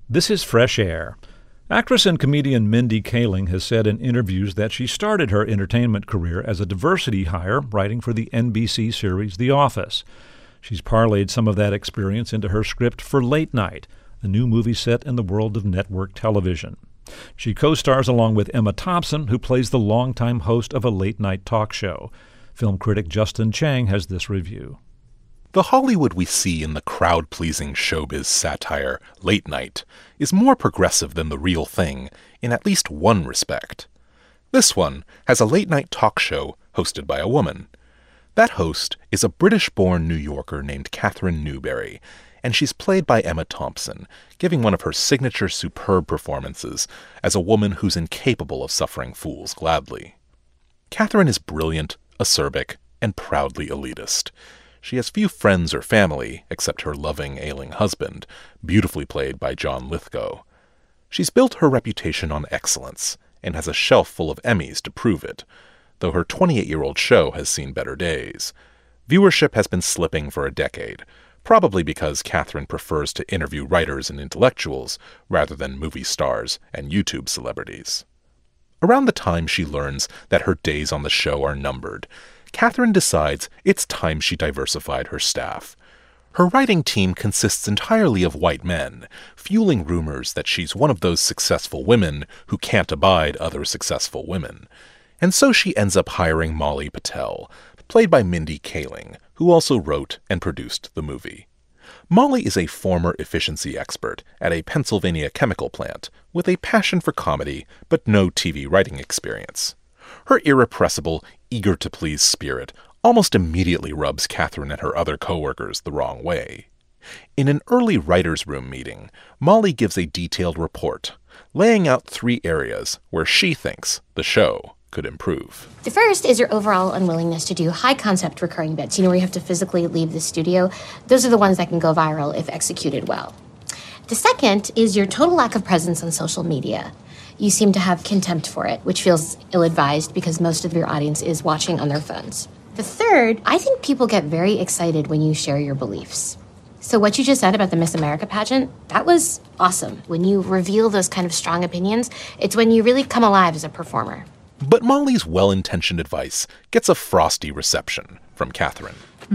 This is Fresh Air. Actress and comedian Mindy Kaling has said in interviews that she started her entertainment career as a diversity hire writing for the NBC series The Office. She's parlayed some of that experience into her script for Late Night, a new movie set in the world of network television. She co-stars along with Emma Thompson, who plays the longtime host of a late-night talk show. Film critic Justin Chang has this review. The Hollywood we see in the crowd-pleasing showbiz satire, Late Night, is more progressive than the real thing in at least one respect. This one has a late-night talk show hosted by a woman. That host is a British-born New Yorker named Catherine Newberry, and she's played by Emma Thompson, giving one of her signature superb performances as a woman who's incapable of suffering fools gladly. Catherine is brilliant, acerbic, and proudly elitist. She has few friends or family, except her loving, ailing husband, beautifully played by John Lithgow. She's built her reputation on excellence, and has a shelf full of Emmys to prove it, though her 28-year-old show has seen better days. Viewership has been slipping for a decade, probably because Catherine prefers to interview writers and intellectuals rather than movie stars and YouTube celebrities. Around the time she learns that her days on the show are numbered, Catherine decides it's time she diversified her staff. Her writing team consists entirely of white men, fueling rumors that she's one of those successful women who can't abide other successful women. And so she ends up hiring Molly Patel, played by Mindy Kaling, who also wrote and produced the movie. Molly is a former efficiency expert at a Pennsylvania chemical plant with a passion for comedy but no TV writing experience. Her irrepressible, eager-to-please spirit almost immediately rubs Catherine and her other coworkers the wrong way. In an early writers' room meeting, Molly gives a detailed report, laying out 3 areas where she thinks the show could improve. The first is your overall unwillingness to do high-concept recurring bits, where you have to physically leave the studio. Those are the ones that can go viral if executed well. The second is your total lack of presence on social media. You seem to have contempt for it, which feels ill-advised because most of your audience is watching on their phones. The third, I think people get very excited when you share your beliefs. So what you just said about the Miss America pageant, that was awesome. When you reveal those kind of strong opinions, it's when you really come alive as a performer. But Molly's well-intentioned advice gets a frosty reception from Catherine.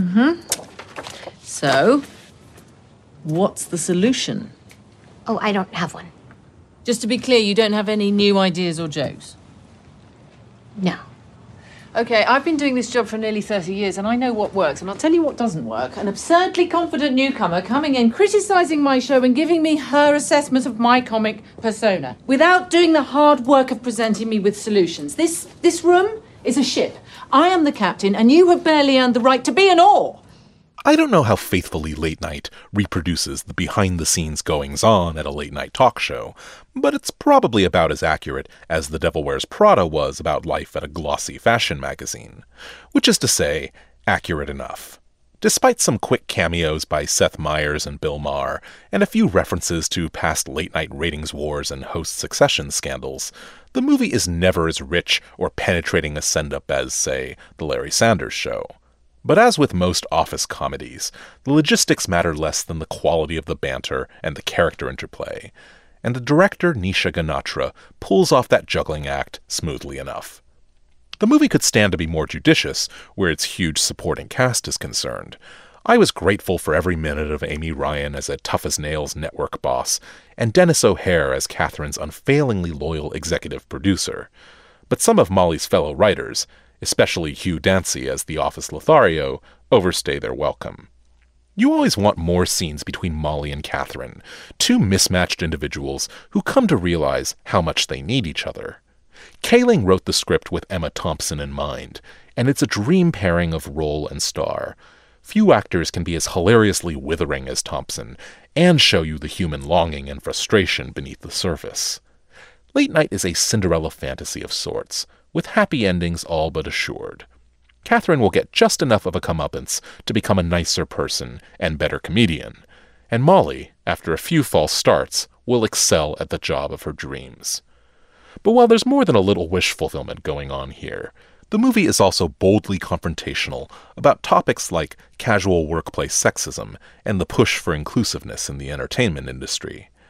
So, what's the solution? Oh, I don't have one. Just to be clear, you don't have any new ideas or jokes? No. Okay, I've been doing this job for nearly 30 years, and I know what works, and I'll tell you what doesn't work. An absurdly confident newcomer coming in, criticising my show and giving me her assessment of my comic persona, without doing the hard work of presenting me with solutions. This room is a ship. I am the captain, and you have barely earned the right to be an oar. I don't know how faithfully Late Night reproduces the behind-the-scenes goings-on at a late-night talk show, but it's probably about as accurate as The Devil Wears Prada was about life at a glossy fashion magazine. Which is to say, accurate enough. Despite some quick cameos by Seth Meyers and Bill Maher, and a few references to past late-night ratings wars and host succession scandals, the movie is never as rich or penetrating a send-up as, say, The Larry Sanders Show. But as with most office comedies, the logistics matter less than the quality of the banter and the character interplay, and the director Nisha Ganatra pulls off that juggling act smoothly enough. The movie could stand to be more judicious where its huge supporting cast is concerned. I was grateful for every minute of Amy Ryan as a tough-as-nails network boss, and Dennis O'Hare as Catherine's unfailingly loyal executive producer. But some of Molly's fellow writers, especially Hugh Dancy as the Office Lothario, overstay their welcome. You always want more scenes between Molly and Catherine, 2 mismatched individuals who come to realize how much they need each other. Kaling wrote the script with Emma Thompson in mind, and it's a dream pairing of role and star. Few actors can be as hilariously withering as Thompson, and show you the human longing and frustration beneath the surface. Late Night is a Cinderella fantasy of sorts, with happy endings all but assured. Catherine will get just enough of a comeuppance to become a nicer person and better comedian, and Molly, after a few false starts, will excel at the job of her dreams. But while there's more than a little wish fulfillment going on here, the movie is also boldly confrontational about topics like casual workplace sexism and the push for inclusiveness in the entertainment industry.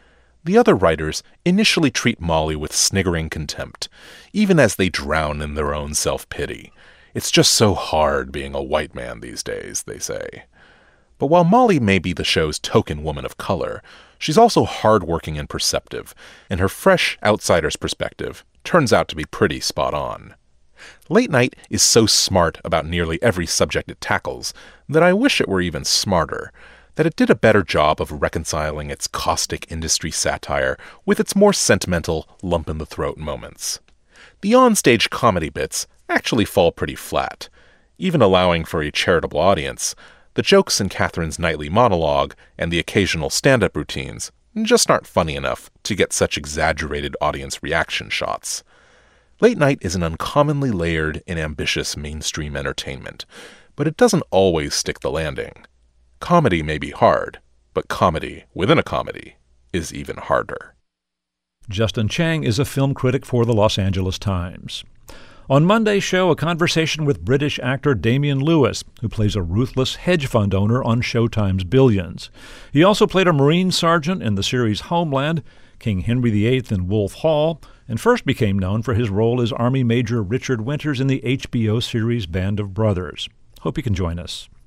The other writers initially treat Molly with sniggering contempt, even as they drown in their own self-pity. It's just so hard being a white man these days, they say. But while Molly may be the show's token woman of color, she's also hardworking and perceptive, and her fresh outsider's perspective turns out to be pretty spot on. Late Night is so smart about nearly every subject it tackles that I wish it were even smarter, that it did a better job of reconciling its caustic industry satire with its more sentimental, lump-in-the-throat moments. The onstage comedy bits actually fall pretty flat. Even allowing for a charitable audience, the jokes in Catherine's nightly monologue and the occasional stand-up routines just aren't funny enough to get such exaggerated audience reaction shots. Late Night is an uncommonly layered and ambitious mainstream entertainment, but it doesn't always stick the landing. Comedy may be hard, but comedy within a comedy is even harder. Justin Chang is a film critic for the Los Angeles Times. On Monday's show, a conversation with British actor Damian Lewis, who plays a ruthless hedge fund owner on Showtime's Billions. He also played a Marine sergeant in the series Homeland, King Henry VIII in Wolf Hall, and first became known for his role as Army Major Richard Winters in the HBO series Band of Brothers. Hope you can join us.